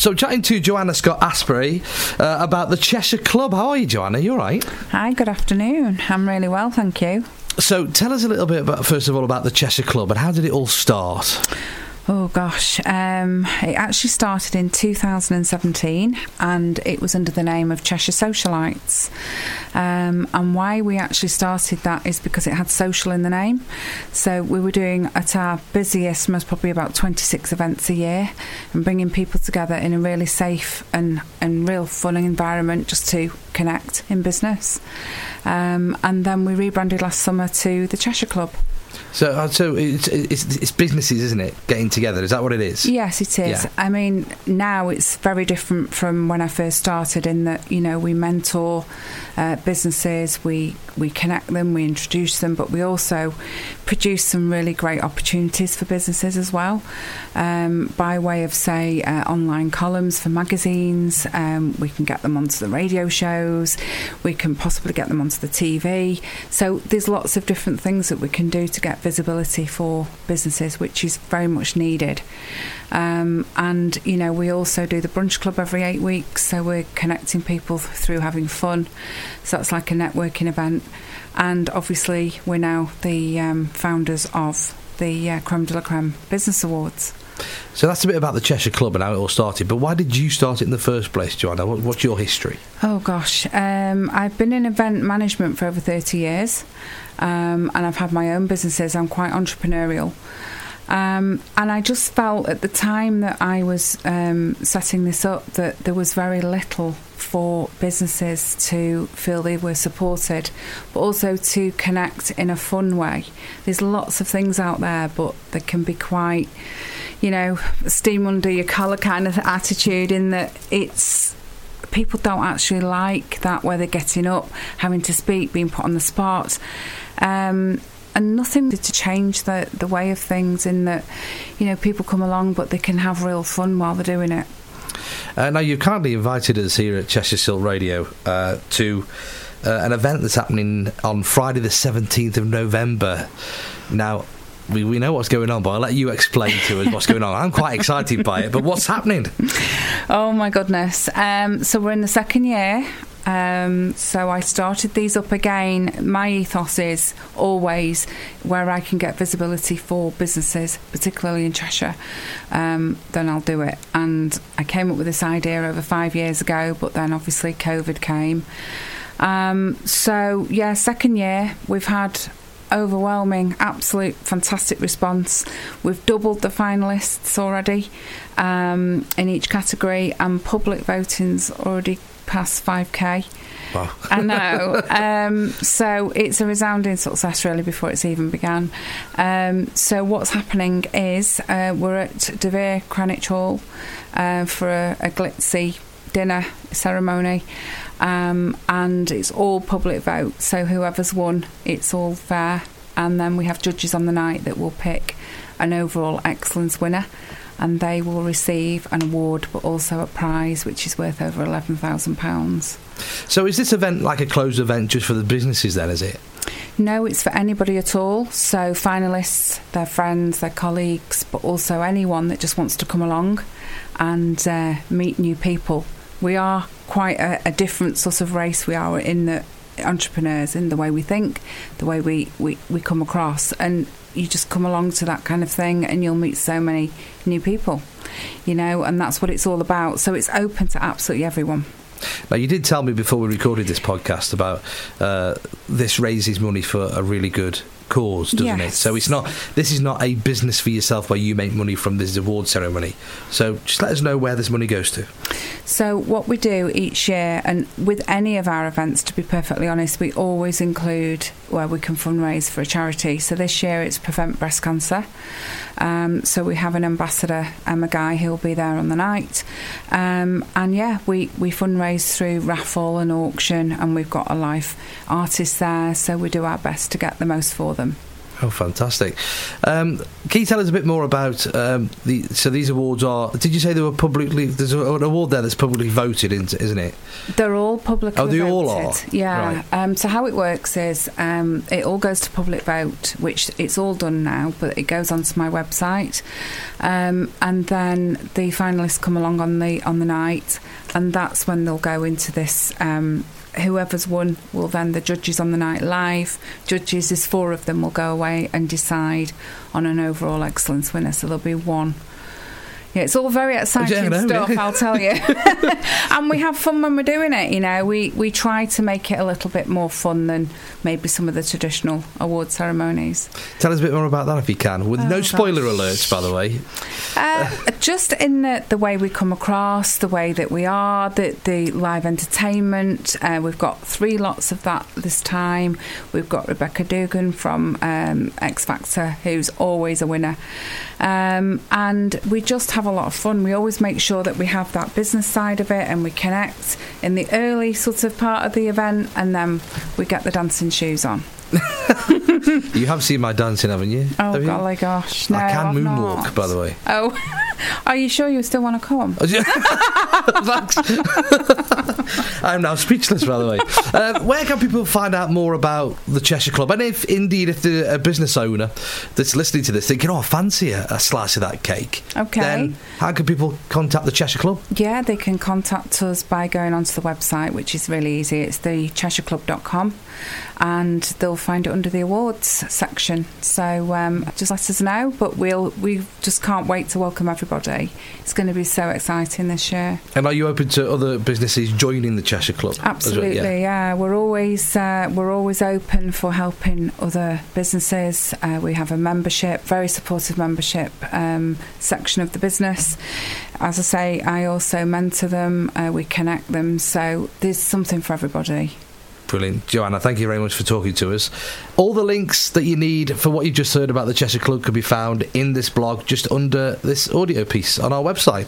So, chatting to Joanna Scott Asprey about the Cheshire Club. How are you, Joanna? You all right? Hi, good afternoon. I'm really well, thank you. So, tell us a little bit about, first of all, about the Cheshire Club and how did it all start? Oh gosh, it actually started in 2017 and it was under the name of Cheshire Socialites. And why we actually started that is because it had social in the name. So we were doing at our busiest, most probably about 26 events a year, and bringing people together in a really safe and real fun environment just to connect in business. And then we rebranded last summer to the Cheshire Club. So it's businesses, isn't it, getting together? Is that what it is? Yes, it is. Yeah. I mean, now it's very different from when I first started in that, you know, we mentor businesses, we connect them, we introduce them, but we also produce some really great opportunities for businesses as well, by way of, say, online columns for magazines. We can get them onto the radio shows, we can possibly get them onto the TV. So there's lots of different things that we can do to get visibility for businesses, which is very much needed. And, you know, we also do the brunch club every 8 weeks, so we're connecting people through having fun. So that's like a networking event. And obviously we're now the founders of the Creme de la Creme Business Awards. So that's a bit about the Cheshire Club and how it all started. But why did you start it in the first place, Joanna? What's your history? Oh gosh, I've been in event management for over 30 years, and I've had my own businesses. I'm quite entrepreneurial. And I just felt at the time that I was setting this up that there was very little for businesses to feel they were supported, but also to connect in a fun way. There's lots of things out there, but they can be quite, you know, steam under your collar kind of attitude, in that it's people don't actually like that, where they're getting up, having to speak, being put on the spot. And nothing to change the way of things, in that, you know, people come along but they can have real fun while they're doing it. Now, you've kindly invited us here at Cheshire Silk Radio to an event that's happening on Friday the 17th of November. Now, we know what's going on, but I'll let you explain to us what's going on. I'm quite excited by it, but what's happening? Oh my goodness. So we're in the second year. So I started these up again. My ethos is always where I can get visibility for businesses, particularly in Cheshire, then I'll do it. And I came up with this idea over 5 years ago, but then obviously COVID came. So yeah, second year, we've had overwhelming, absolute fantastic response. We've doubled the finalists already in each category, and public voting's already past 5k. Wow. I know. So it's a resounding success really before it's even began. So what's happening is we're at De Vere Cranach Hall for a glitzy dinner ceremony, and it's all public vote, so whoever's won, it's all fair. And then we have judges on the night that will pick an overall excellence winner, and they will receive an award but also a prize which is worth over £11,000. So is this event like a closed event just for the businesses then, is it? No, it's for anybody at all. So finalists, their friends, their colleagues, but also anyone that just wants to come along and meet new people. We are quite a different sort of race. We are in the entrepreneurs, in the way we think, the way we come across, and you just come along to that kind of thing and you'll meet so many new people, you know, and that's what it's all about. So it's open to absolutely everyone. Now, you did tell me before we recorded this podcast about this raises money for a really good cause, doesn't it? So this is not a business for yourself where you make money from this award ceremony. So just let us know where this money goes to. So what we do each year, and with any of our events, to be perfectly honest, we always include where we can fundraise for a charity. So this year it's Prevent Breast Cancer. So we have an ambassador, Emma Guy, who'll be there on the night. And yeah, we fundraise through raffle and auction, and we've got a live artist there, so we do our best to get the most for them. Oh, fantastic. Can you tell us a bit more about so these awards are, did you say they were publicly, there's an award there that's publicly voted, isn't it? They're all publicly voted. Oh, they all are? Yeah. Right. So how it works is it all goes to public vote, which it's all done now, but it goes onto my website. And then the finalists come along on the night, and that's when they'll go into this whoever's won will then, the judges on the night live, judges, there's 4 of them, will go away and decide on an overall excellence winner. So there'll be one. Yeah, it's all very exciting stuff, I'll tell you. And we have fun when we're doing it, you know. We try to make it a little bit more fun than maybe some of the traditional award ceremonies. Tell us a bit more about that if you can, with no spoiler alerts, by the way. Just in the way we come across, the way that we are, the live entertainment. We've got 3 lots of that this time. We've got Rebecca Dugan from X Factor, who's always a winner. And we just have a lot of fun. We always make sure that we have that business side of it, and we connect in the early sort of part of the event, and then we get the dancing shoes on. You have seen my dancing, haven't you? Oh, golly gosh. No, I can I've moonwalk, not. by the way. Oh, are you sure you still want to come? Thanks. I'm now speechless, by the way. Where can people find out more about the Cheshire Club? And if they're a business owner that's listening to this thinking, I fancy a slice of that cake. Okay. Then how can people contact the Cheshire Club? Yeah, they can contact us by going onto the website, which is really easy. It's thecheshireclub.com, and they'll find it under the awards section. So just let us know, but we just can't wait to welcome everybody. It's going to be so exciting this year. And are you open to other businesses joining the Cheshire Club? Absolutely, well? Yeah. We're always open for helping other businesses. We have a membership, very supportive membership section of the business. As I say, I also mentor them. We connect them, so there's something for everybody. Brilliant. Joanna, thank you very much for talking to us. All the links that you need for what you just heard about the Cheshire Club can be found in this blog just under this audio piece on our website.